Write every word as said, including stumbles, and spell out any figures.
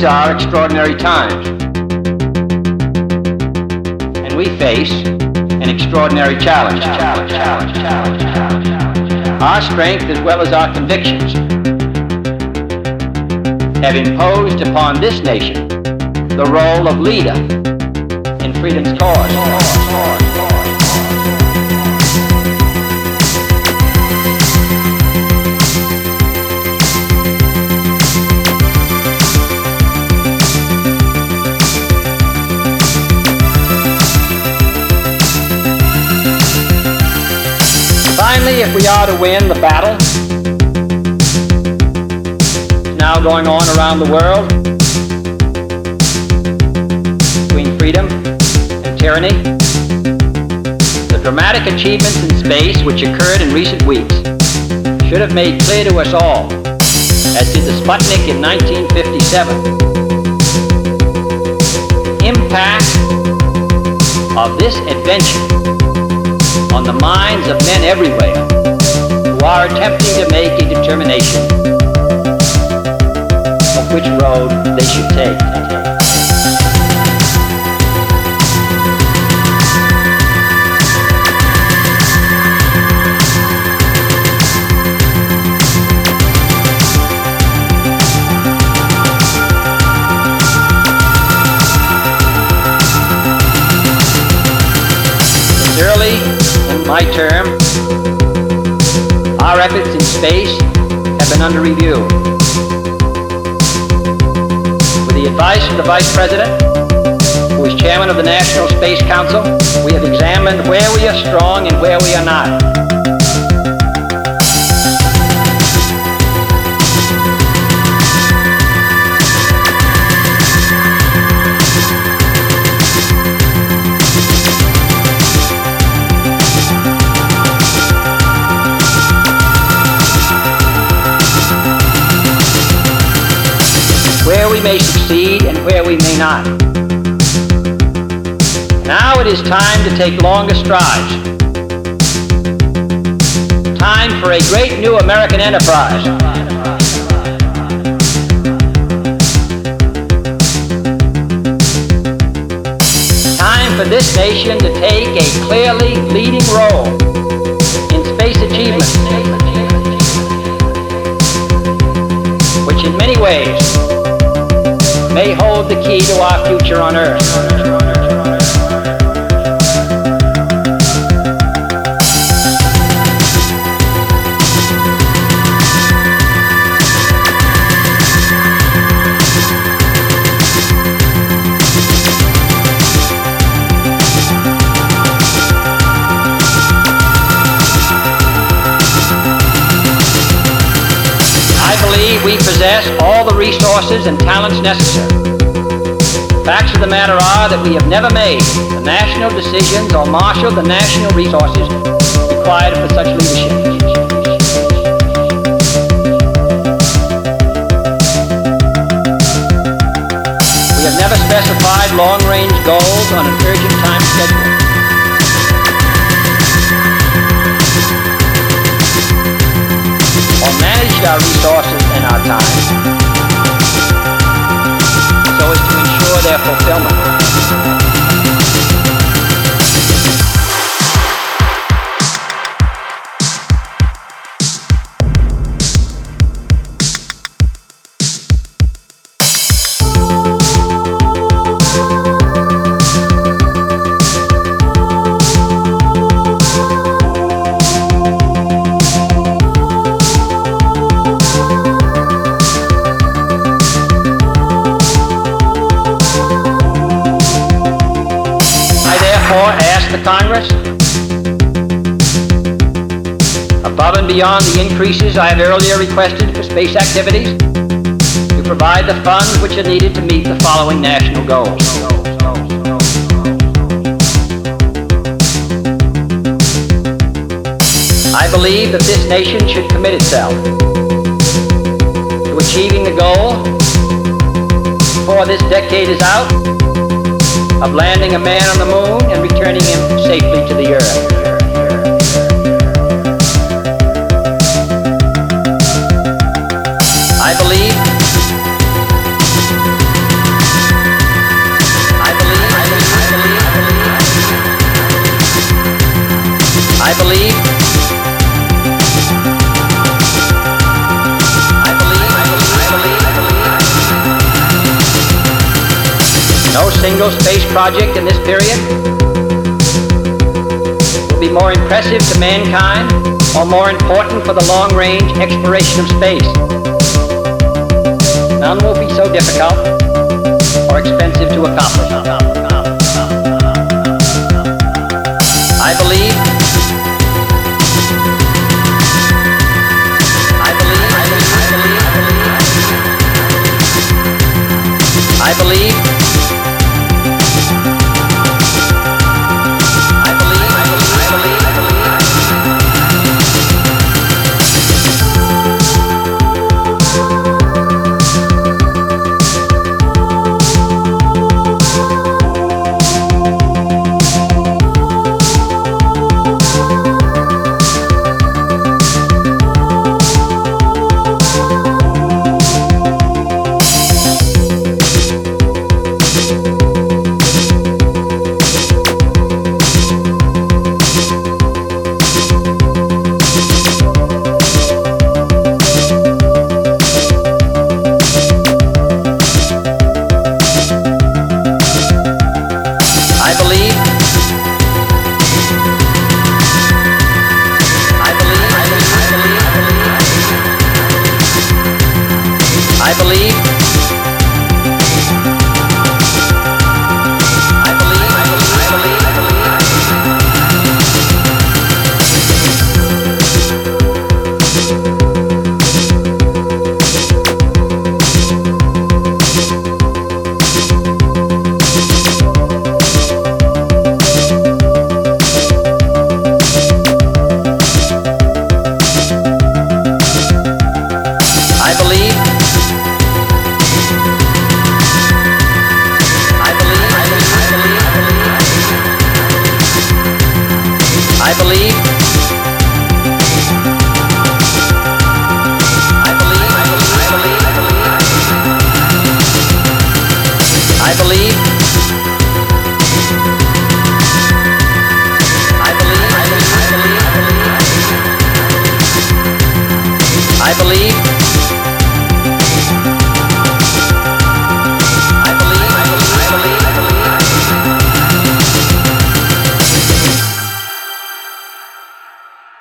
These are extraordinary times, and we face an extraordinary challenge. Challenge, challenge, challenge, challenge. Our strength as well as our convictions have imposed upon this nation the role of leader in freedom's cause. Finally, if we are to win the battle now going on around the world between freedom and tyranny, the dramatic achievements in space which occurred in recent weeks should have made clear to us all, as did the Sputnik in nineteen fifty-seven, the impact of this adventure on the minds of men everywhere who are attempting to make a determination of which road they should take. Since early in my term, our efforts in space have been under review. With the advice of the Vice President, who is Chairman of the National Space Council, we have examined where we are strong and where we are not. Where we may succeed and where we may not. Now it is time to take longer strides. Time for a great new American enterprise. Time for this nation to take a clearly leading role in space achievement, which in many ways may hold the key to our future on Earth. I believe we possess all the resources and talents necessary. Facts of the matter are that we have never made the national decisions or marshaled the national resources required for such leadership. We have never specified long-range goals on an urgent time schedule. Or managed our resources and our time so as to ensure their fulfillment. Ask the Congress, above and beyond the increases I have earlier requested for space activities, to provide the funds which are needed to meet the following national goals. I believe that this nation should commit itself to achieving the goal, before this decade is out, of landing a man on the moon and returning him safely to the Earth. I believe I believe I believe I believe I believe no single space project in this period will be more impressive to mankind or more important for the long-range exploration of space. None will be so difficult or expensive to accomplish. I believe I believe I believe I believe I believe I believe I believe I believe I believe I believe I believe I believe I believe I believe I believe I believe